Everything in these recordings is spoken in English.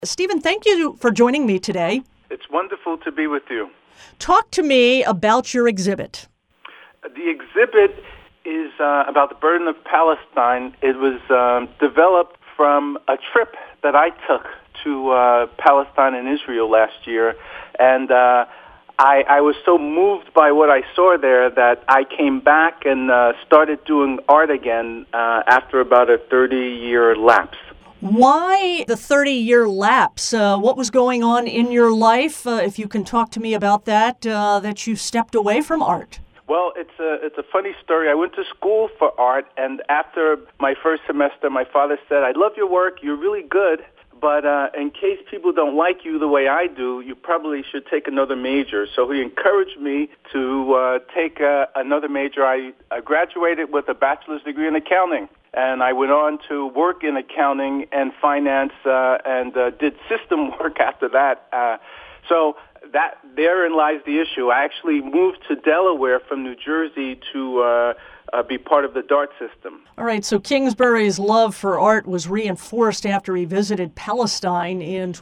Stephen, thank you for joining me today. It's wonderful to be with you. Talk to me about your exhibit. The exhibit is about the burden of Palestine. It was developed from a trip that I took to Palestine and Israel last year, and I was so moved by what I saw there that I came back and started doing art again after about a 30-year lapse. Why the 30-year lapse? What was going on in your life, if you can talk to me about that, that you stepped away from art? Well, it's a funny story. I went to school for art, and after my first semester, my father said, "I love your work. You're really good, but in case people don't like you the way I do, you probably should take another major." So he encouraged me to take another major. I graduated with a bachelor's degree in accounting, and I went on to work in accounting and finance and did system work after that. So that therein lies the issue. I actually moved to Delaware from New Jersey to be part of the DART system. All right, so Kingsbury's love for art was reinforced after he visited Palestine in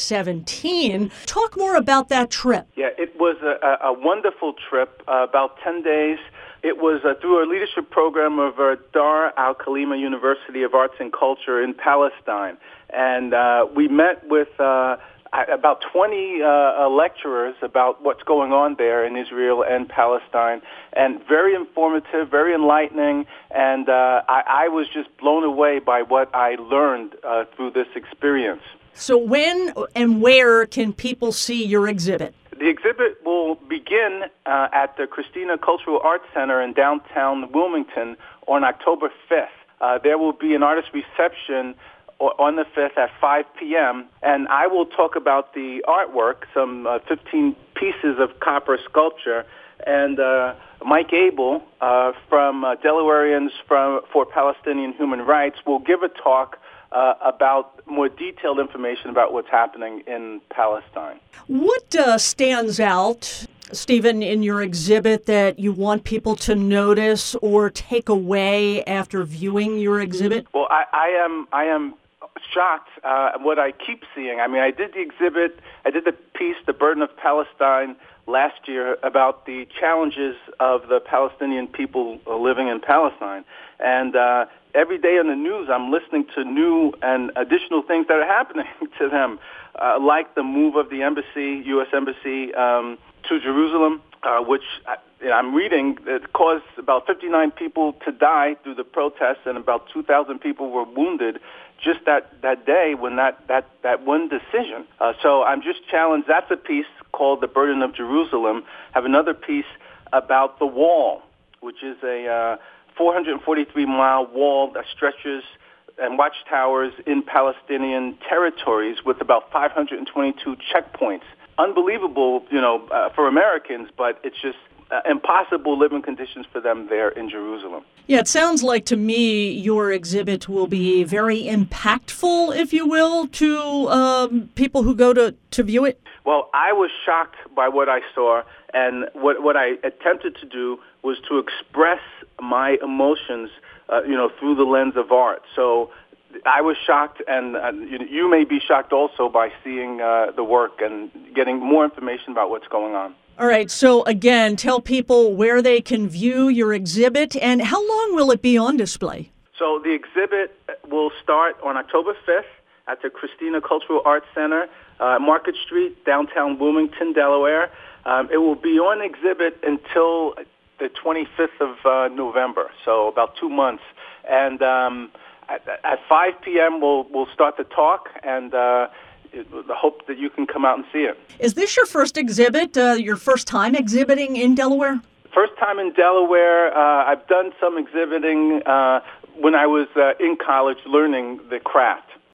2017. Talk more about that trip. Yeah, it was a wonderful trip, about 10 days. It was through a leadership program of Dar al-Khalima University of Arts and Culture in Palestine. And we met with about 20 lecturers about what's going on there in Israel and Palestine, and very informative, very enlightening, and I was just blown away by what I learned through this experience. So when and where can people see your exhibit? The exhibit will begin at the Christina Cultural Arts Center in downtown Wilmington on October 5th. There will be an artist reception on the 5th at 5 p.m., and I will talk about the artwork, some 15 pieces of copper sculpture, and Mike Abel from Delawareans for Palestinian Human Rights will give a talk about more detailed information about what's happening in Palestine. What stands out, Stephen, in your exhibit that you want people to notice or take away after viewing your exhibit? Well, I am shocked what I keep seeing. I mean, I did the piece, The Burden of Palestine, last year about the challenges of the Palestinian people living in Palestine. And every day on the news, I'm listening to new and additional things that are happening to them, like the move of the embassy, U.S. Embassy, to Jerusalem, which I'm reading, it caused about 59 people to die through the protests, and about 2,000 people were wounded just that day when that one decision. So I'm just challenged. That's a piece called The Burden of Jerusalem. I have another piece about the wall, which is a 443-mile wall that stretches and watchtowers in Palestinian territories with about 522 checkpoints. Unbelievable, for Americans, but it's just impossible living conditions for them there in Jerusalem. Yeah, it sounds like to me your exhibit will be very impactful, if you will, to people who go to view it. Well, I was shocked by what I saw, and what I attempted to do was to express my emotions, through the lens of art. So I was shocked, and you may be shocked also by seeing the work and getting more information about what's going on. All right, so again, tell people where they can view your exhibit, and how long will it be on display? So the exhibit will start on October 5th at the Christina Cultural Arts Center, Market Street, downtown Wilmington, Delaware. It will be on exhibit until the 25th of November, so about 2 months. And at 5 p.m. we'll start the talk, and the hope that you can come out and see it. Is this your first exhibit, your first time exhibiting in Delaware? First time in Delaware. I've done some exhibiting when I was in college learning the craft.